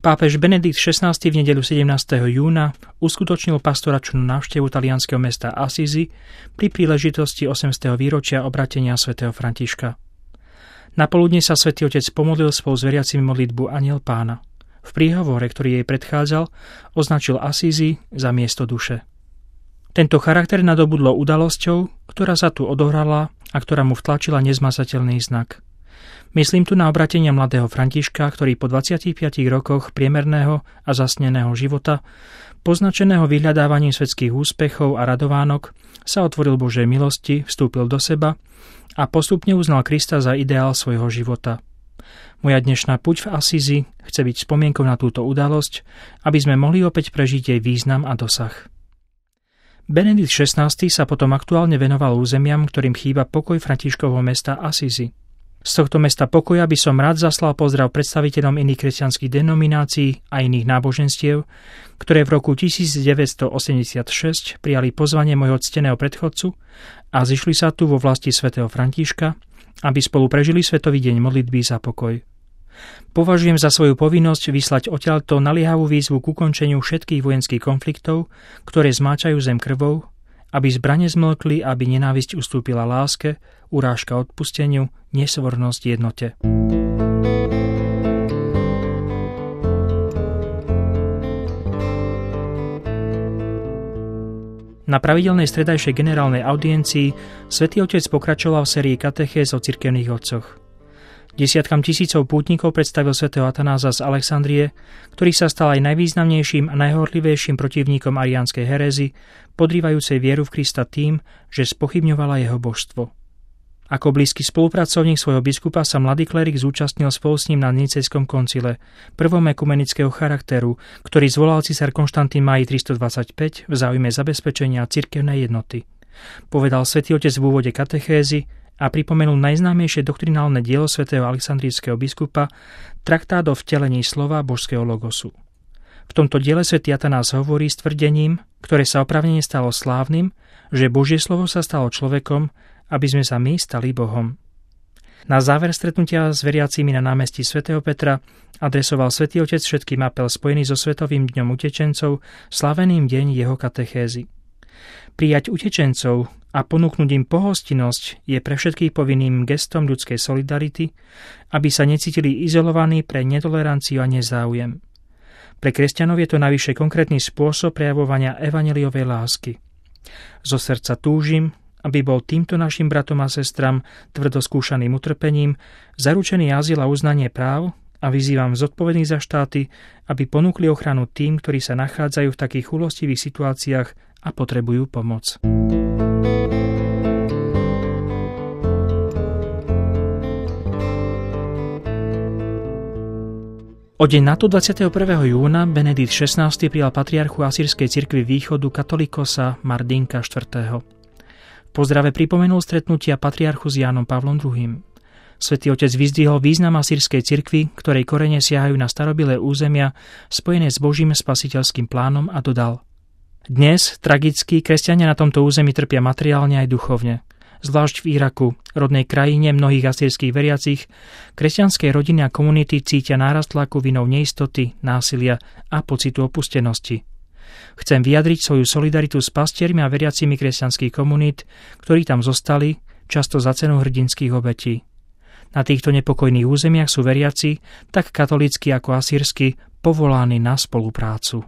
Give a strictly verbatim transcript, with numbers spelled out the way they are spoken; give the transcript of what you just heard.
Pápež Benedikt šestnásty v nedeľu sedemnásteho júna uskutočnil pastoračnú návštevu talianskeho mesta Assisi pri príležitosti osemstého výročia obratenia svätého Františka. Napoludne sa svätý Otec pomodlil spolu s veriacimi modlitbu Anjel Pána. V príhovore, ktorý jej predchádzal, označil Assisi za miesto duše. Tento charakter nadobudlo udalosťou, ktorá sa tu odohrala a ktorá mu vtlačila nezmazateľný znak. Myslím tu na obratenie mladého Františka, ktorý po dvadsiatich piatich rokoch priemerného a zasneného života, poznačeného vyhľadávaním svetských úspechov a radovánok, sa otvoril Božej milosti, vstúpil do seba a postupne uznal Krista za ideál svojho života. Moja dnešná puť v Assisi chce byť spomienkou na túto udalosť, aby sme mohli opäť prežiť jej význam a dosah. Benedikt šestnásty sa potom aktuálne venoval územiam, ktorým chýba pokoj Františkovho mesta Assisi. Z tohto mesta pokoja by som rád zaslal pozdrav predstaviteľom iných kresťanských denominácií a iných náboženstiev, ktoré v roku devätnásťstoosemdesiatšesť prijali pozvanie môjho cteného predchodcu a zišli sa tu vo vlasti svätého Františka, aby spolu prežili Svetový deň modlitby za pokoj. Považujem za svoju povinnosť vyslať odtiaľto naliehavú výzvu k ukončeniu všetkých vojenských konfliktov, ktoré zmáčajú zem krvou, aby zbrane zmlkli, aby nenávisť ustúpila láske, urážka odpusteniu, nesvornosť jednote. Na pravidelnej stredajšej generálnej audiencii Svätý Otec pokračoval v sérii katechéz o cirkevných otcoch. Desiatkam tisícov pútnikov predstavil svätého Atanáza z Alexandrie, ktorý sa stal aj najvýznamnejším a najhorlivejším protivníkom ariánskej herézy, podrývajúcej vieru v Krista tým, že spochybňovala jeho božstvo. Ako blízky spolupracovník svojho biskupa sa mladý klerik zúčastnil spolu s ním na Nicejskom koncile, prvom ekumenického charakteru, ktorý zvolal císar Konštantín máji tristodvadsaťpäť v záujme zabezpečenia cirkevnej jednoty. Povedal svätý Otec v úvode katechézy a pripomenul najznámejšie doktrinálne dielo svätého alexandrijského biskupa, traktát o vtelení slova božského logosu. V tomto diele svätý Atanás hovorí s tvrdením, ktoré sa oprávnene stalo slávnym, že Božie slovo sa stalo človekom, aby sme sa my stali Bohom. Na záver stretnutia s veriacimi na námestí svätého Petra adresoval svätý Otec všetkým apel spojený so Svetovým dňom utečencov, slaveným deň jeho katechézy. Prijať utečencov a ponúknuť im pohostinnosť je pre všetkých povinným gestom ľudskej solidarity, aby sa necítili izolovaní pre netoleranciu a nezáujem. Pre kresťanov je to navyše konkrétny spôsob prejavovania evanjeliovej lásky. Zo srdca túžim, aby bol týmto našim bratom a sestram tvrdo skúšaným utrpením zaručený azyl a uznanie práv a vyzývam zodpovedných za štáty, aby ponúkli ochranu tým, ktorí sa nachádzajú v takých chúlostivých situáciách a potrebujú pomoc. O deň na to dvadsiateho prvého júna Benedikt šestnásty prijal patriarchu Asýrskej cirkvi východu katolikosa Martinka štvrtého. V pozdrave pripomenul stretnutia patriarchu s Jánom Pavlom druhým. Svätý Otec vyzdvihol význam Asýrskej cirkvi, ktorej korene siahajú na starobilé územia spojené s Božím spasiteľským plánom a dodal: Dnes, tragicky, kresťania na tomto území trpia materiálne aj duchovne. Zvlášť v Iraku, rodnej krajine mnohých asýrskych veriacich, kresťanskej rodiny a komunity cítia nárast tlaku vinou neistoty, násilia a pocitu opustenosti. Chcem vyjadriť svoju solidaritu s pastiermi a veriacimi kresťanských komunít, ktorí tam zostali, často za cenu hrdinských obetí. Na týchto nepokojných územiach sú veriaci, tak katolícky ako asýrsky, povolaní na spoluprácu.